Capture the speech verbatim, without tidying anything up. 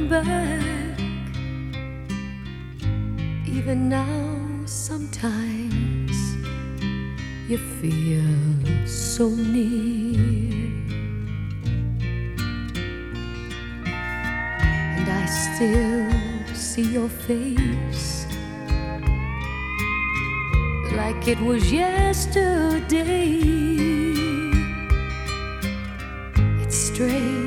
come back. Even now, sometimes you feel so near, and I still see your face like it was yesterday. It's strange